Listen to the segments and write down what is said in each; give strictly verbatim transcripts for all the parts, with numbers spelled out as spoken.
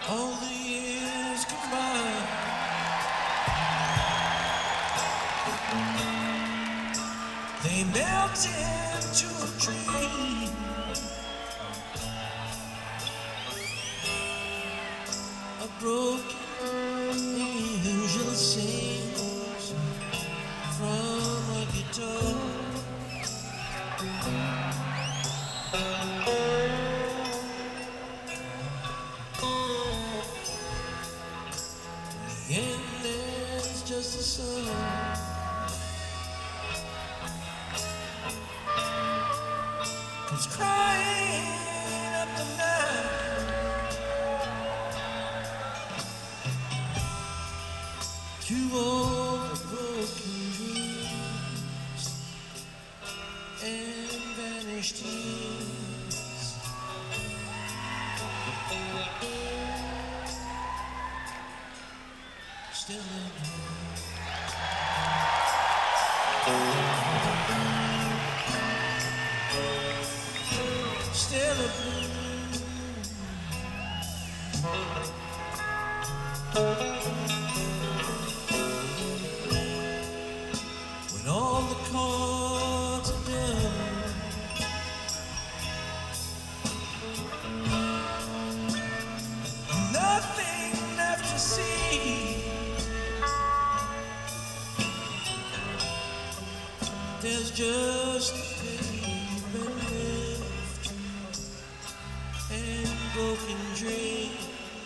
All the years combined, they melt into a dream. A broken angel sings from a guitar. The end is just a song. Comes crying up the night to all the broken dreams and vanished years. Still in still a blue. When all the cards are done, nothing left to see. There's just paper left and broken dreams.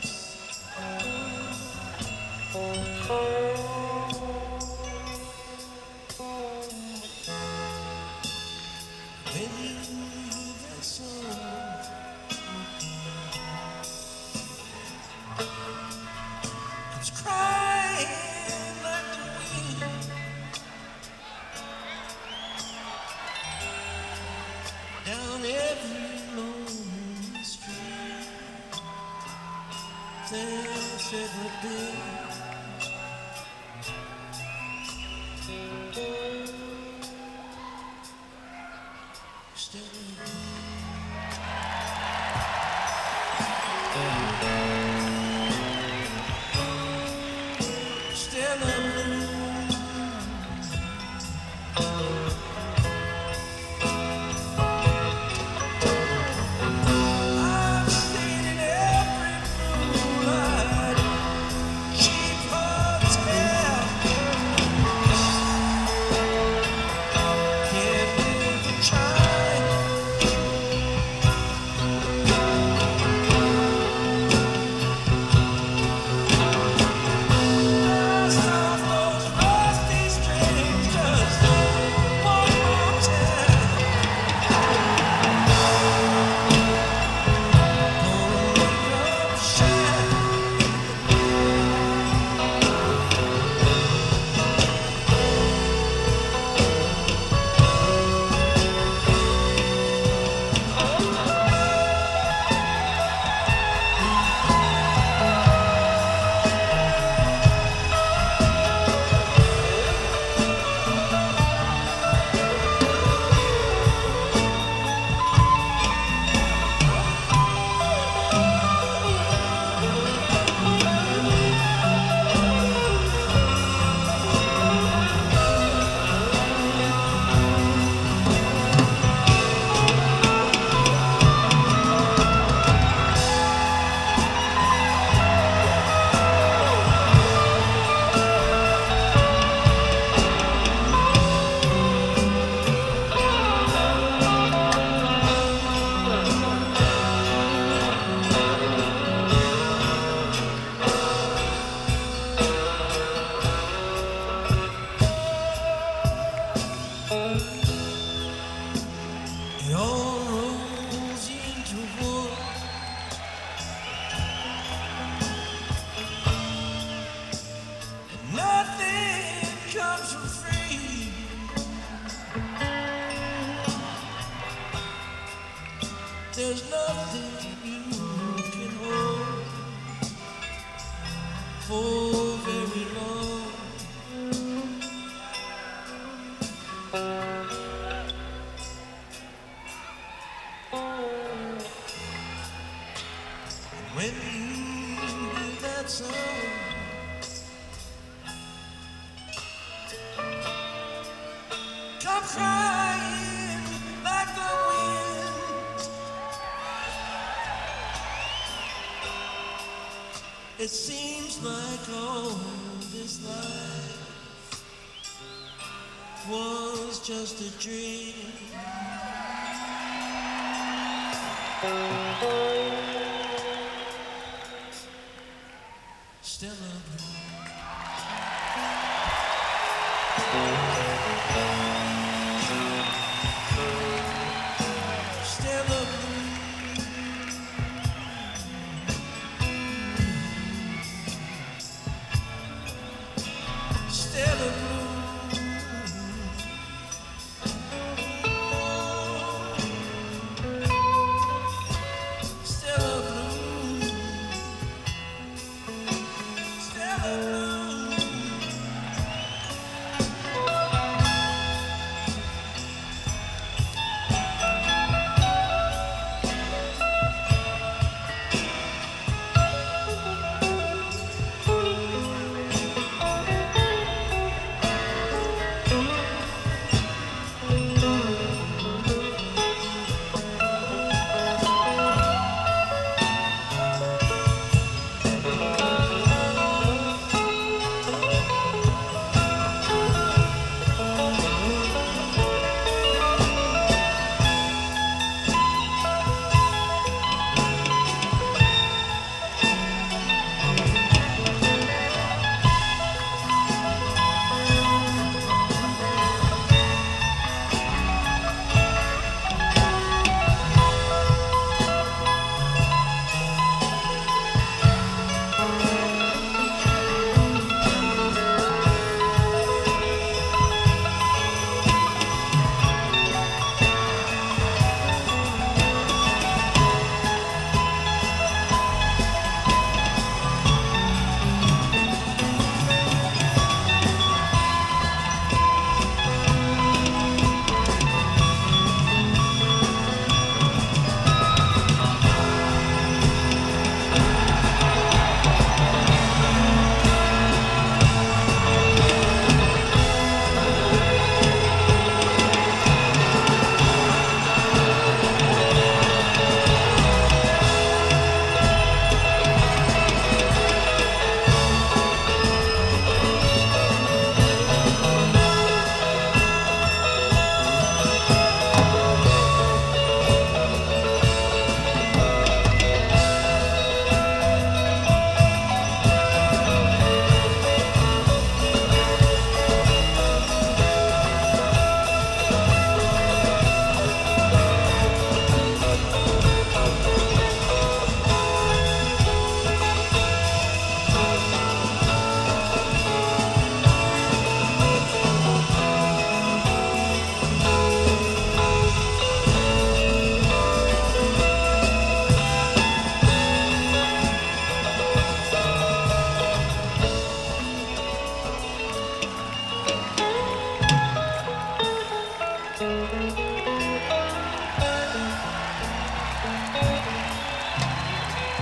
When you hear that song, comes crying like the wind down every lonely street. There's ever been. Still still a blue. I've stayed in every moonlight cheap hotel. Can't leave the chime. Dust off those rusty strings just one more time. Gonna wake up shine. It all rolls into one. And nothing comes for free. There's nothing you can hold for very long. When you it's over. Come crying like the wind. It seems like all this life was just a dream. Still a